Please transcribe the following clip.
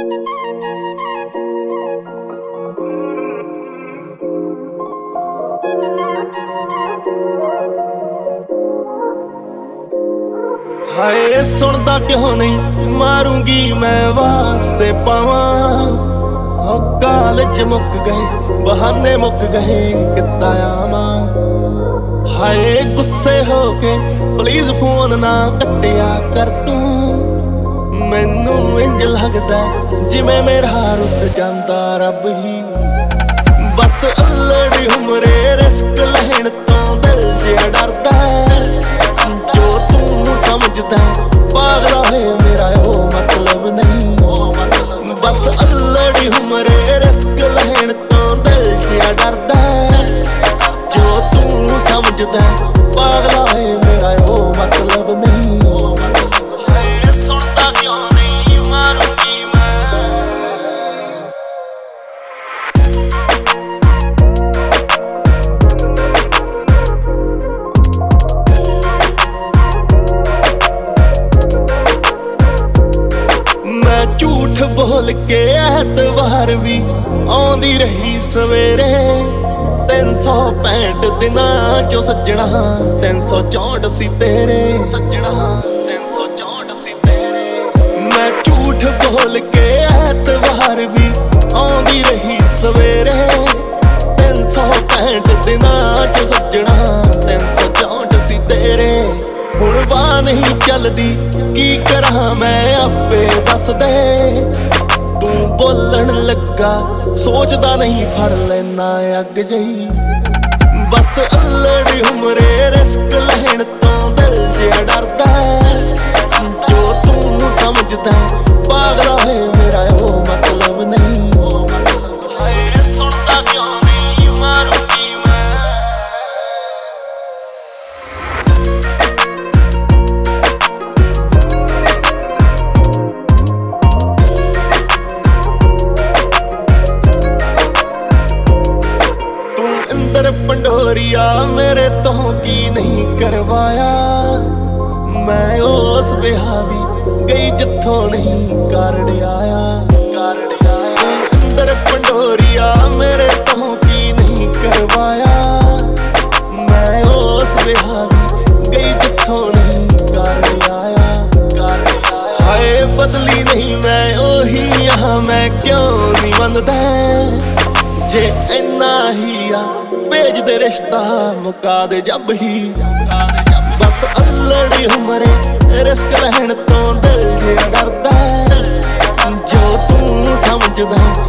ਹਾਏ ਸੁਣਦਾ ਕਿਉਂ ਨਹੀਂ ਮਾਰੂੰਗੀ ਮੈਂ ਵਾਸਤੇ ਪਾਵਾਂ। ਹੋ ਕਾਲਜ ਮੁੱਕ ਗਏ ਬਹਾਨੇ ਮੁੱਕ ਗਏ ਕਿੱਦਾਂ ਆਵਾਂ। ਹਾਏ ਗੁੱਸੇ ਹੋ ਕੇ ਪਲੀਜ਼ ਫੋਨ ਨਾ ਕੱਟਿਆ ਕਰ ਤੂੰ। ਮੈਨੂੰ ਇੰਜ ਲੱਗਦਾ ਜਿਵੇਂ ਮੇਰਾ ਰੁੱਸ ਜਾਂਦਾ ਰੱਬ ਹੀ। ਬਸ ਅਲੜੀ ਉਮਰੇ ਰਿਸਕ ਲੈਣ ਤੋਂ ਦਿਲ ਜਿਹਾ ਡਰਦਾ। ਜੋ ਤੂੰ ਸਮਝਦਾ ਪਾਗਲਾ ਹੋਏ ਮੇਰਾ ਉਹ ਮਤਲਬ ਨਹੀਂ। ਬਸ ਅਲੜੀ ਉਮਰੇ ਰਿਸਕ ਲੈਣ ਤੋਂ ਦਿਲ ਜਿਹਾ ਡਰਦਾ। ਜੋ ਤੂੰ ਸਮਝਦਾ ਪਾਗਲਾ ਹੋਏ ਮੇਰਾ ਉਹ ਮਤਲਬ ਨਹੀਂ। ਹਾਏ ਸੁਣਦਾ ਕਿਉਂ ਨਹੀਂ ਮਾਰੂੰਗੀ ਮੈਂ। ਮੈਂ ਝੂਠ ਬੋਲ ਕੇ ਐਤਵਾਰ ਵੀ ਆਉਂਦੀ ਰਹੀ ਸਵੇਰੇ। 365 ਦਿਨਾਂ ਚੋਂ ਸੱਜਣਾ 364 ਸੀ ਤੇਰੇ। ਸੱਜਣਾ 364 ਸੀ ਤੇਰੇ। ਮੈਂ ਝੂਠ ਬੋਲ ਕੇ ਐਤਵਾਰ ਵੀ ਆਉਂਦੀ ਰਹੀ ਸਵੇਰੇ। 365 ਦਿਨਾਂ ਚੋਂ ਸੱਜਣਾ 364 ਸੀ ਤੇਰੇ। ਹੁਣ ਵਾਹ ਨਹੀਂ ਚੱਲਦੀ ਕੀ ਕਰਾਂ ਮੈਂ ਆਪੇ ਦੱਸ ਦੇ। ਤੂੰ ਬੋਲਣ ਲੱਗਾ ਸੋਚਦਾ ਨਹੀਂ ਫੜ ਲੈਣਾ ਅੱਗ ਜਈ। ਬਸ ਅਲੜੀ ਉਮਰੇ ਰਿਸਕ ਲੈਣ ਤੋਂ ਦਿਲ ਜਿਹਾ ਡਰਦਾ। ਜੋ ਤੂੰ ਸਮਝਦਾ ਪਾਗਲਾ ਹੋਏ ਮੇਰਾ ਉਹ ਮਤਲਬ ਨਹੀਂ। ਹਾਏ ਸੁਣਦਾ ਕਿਉਂ ਨਹੀਂ ਮਾਰੂੰਗੀ ਮੈਂ। ਪੰਡੋਰੀਆ ਮੇਰੇ ਤੋਂ ਕੀ ਨਹੀਂ ਕਰਵਾਇਆ। ਮੈਂ ਉਸ ਵਿਆਹ ਵੀ ਗਈ ਜਿੱਥੋਂ ਨਹੀਂ ਕਾਰਡ ਆਇਆ। ਅੰਦਰ ਪੰਡੋਰੀਆ ਮੇਰੇ ਤੋਂ ਕੀ ਨਹੀਂ ਕਰਵਾਇਆ। ਮੈਂ ਉਸ ਵਿਆਹ ਵੀ ਗਈ ਜਿੱਥੋਂ ਨਹੀਂ ਕਾਰਡ ਆਇਆ। ਹਾਏ ਬਦਲੀ ਨਹੀਂ ਮੈਂ ਉਹੀ ਆ ਮੈਂ ਕਿਉਂ ਨਹੀਂ ਮੰਨਦਾ। ਜੇ ਇੰਨਾ ਹੀ ਆ ਭੇਜ ਦੇ ਰਿਸ਼ਤਾ ਮੁਕਾ ਦੇ ਜੱਬ ਹੀ। ਬਸ ਅਲੜੀ ਉਮਰੇ ਰਿਸਕ ਲੈਣ ਤੋਂ ਦਿਲ ਜਿਹਾ ਡਰਦਾ। ਜੋ ਤੂੰ ਸਮਝਦਾ